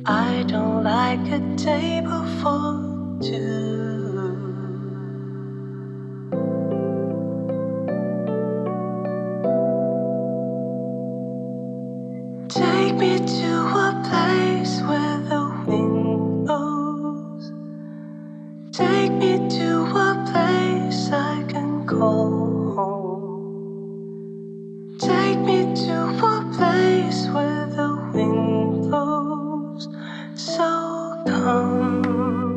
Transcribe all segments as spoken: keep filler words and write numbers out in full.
I don't like a table for two. Take me to a place where the wind blows. Take me to a place I can call home. Take me to a place where the wind blows. So come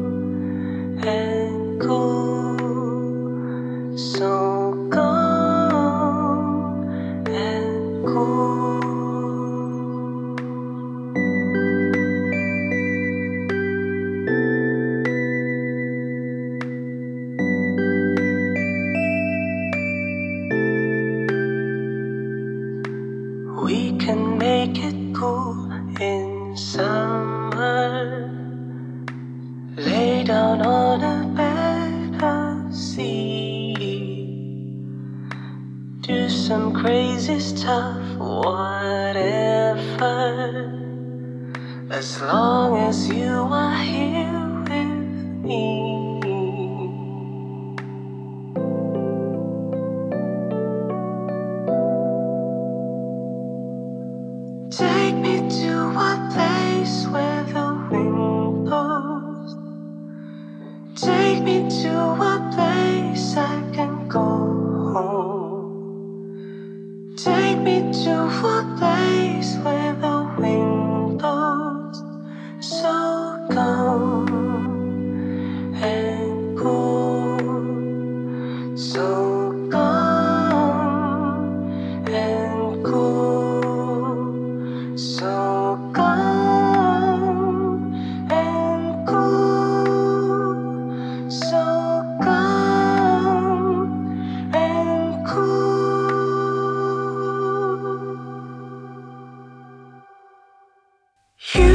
and go. So come and go. We can make it cool in summer. Lay down on a bed of sea. Do some crazy stuff, whatever. As long as you are here with me. Take me to a place where the wind blows. Take me to a place I can go home. Take me to a place where the wind blows. So come and go. So come and go. So come and go. So come and go. You